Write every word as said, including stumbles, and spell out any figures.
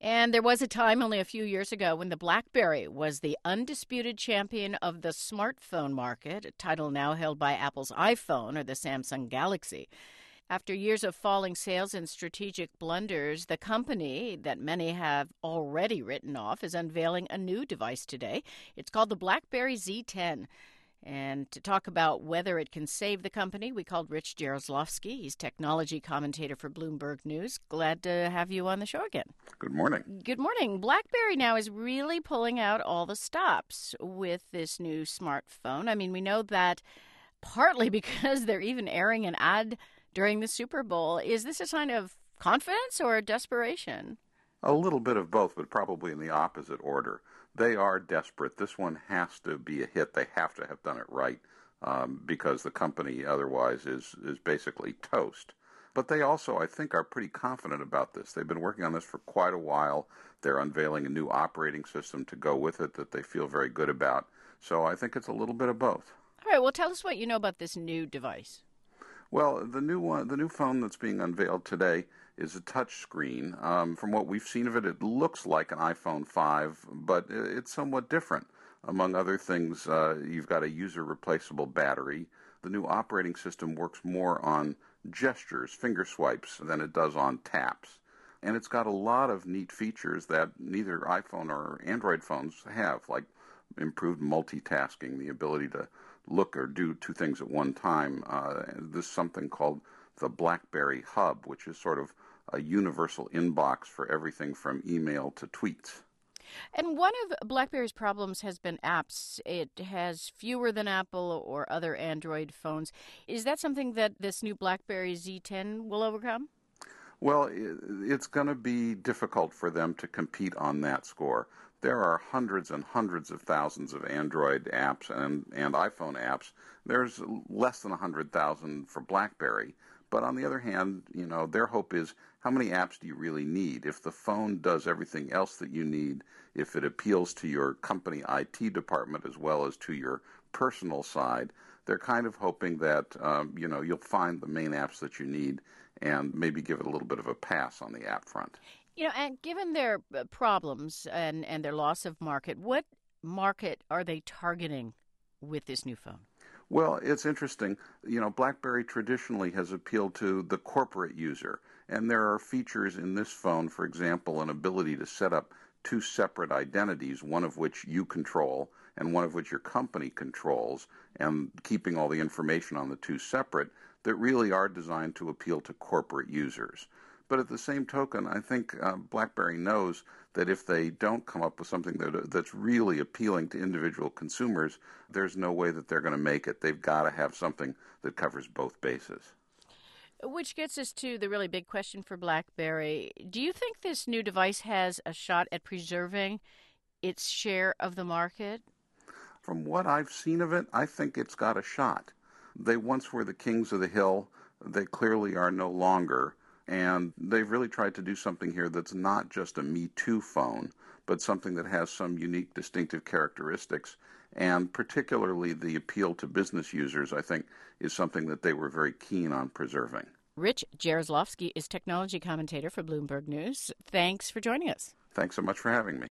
And there was a time only a few years ago when the BlackBerry was the undisputed champion of the smartphone market, a title now held by Apple's iPhone or the Samsung Galaxy. After years of falling sales and strategic blunders, the company that many have already written off is unveiling a new device today. It's called the BlackBerry Z ten. And to talk about whether it can save the company, we called Rich Jaroslawski. He's technology commentator for Bloomberg News. Glad to have you on the show again. Good morning. Good morning. BlackBerry now is really pulling out all the stops with this new smartphone. I mean, we know that partly because they're even airing an ad during the Super Bowl. Is this a sign of confidence or desperation? A little bit of both, but probably in the opposite order. They are desperate. This one has to be a hit. They have to have done it right um, because the company otherwise is, is basically toast. But they also, I think, are pretty confident about this. They've been working on this for quite a while. They're unveiling a new operating system to go with it that they feel very good about. So I think it's a little bit of both. All right. Well, tell us what you know about this new device. Well, the new one, the new phone that's being unveiled today is a touch screen. Um, from what we've seen of it, it looks like an iPhone five, but it's somewhat different. Among other things, uh, you've got a user-replaceable battery. The new operating system works more on gestures, finger swipes, than it does on taps. And it's got a lot of neat features that neither iPhone or Android phones have, like improved multitasking, the ability to look or do two things at one time. Uh, there's something called the BlackBerry Hub, which is sort of a universal inbox for everything from email to tweets. And one of BlackBerry's problems has been apps. It has fewer than Apple or other Android phones. Is that something that this new BlackBerry Z ten will overcome? Well, it's going to be difficult for them to compete on that score. There are hundreds and hundreds of thousands of Android apps and, and iPhone apps. There's less than one hundred thousand for BlackBerry. But on the other hand, you know, their hope is, how many apps do you really need? If the phone does everything else that you need, if it appeals to your company I T department as well as to your personal side, they're kind of hoping that, um, you know, you'll find the main apps that you need and maybe give it a little bit of a pass on the app front. You know, and given their problems and, and their loss of market, what market are they targeting with this new phone? Well, it's interesting. You know, BlackBerry traditionally has appealed to the corporate user, and there are features in this phone, for example, an ability to set up two separate identities, one of which you control and one of which your company controls, and keeping all the information on the two separate, that really are designed to appeal to corporate users. But at the same token, I think uh, BlackBerry knows that if they don't come up with something that that's really appealing to individual consumers, there's no way that they're going to make it. They've got to have something that covers both bases. Which gets us to the really big question for BlackBerry. Do you think this new device has a shot at preserving its share of the market? From what I've seen of it, I think it's got a shot. They once were the kings of the hill. They clearly are no longer. And they've really tried to do something here that's not just a Me Too phone, but something that has some unique, distinctive characteristics. And particularly the appeal to business users, I think, is something that they were very keen on preserving. Rich Jaroslawski is technology commentator for Bloomberg News. Thanks for joining us. Thanks so much for having me.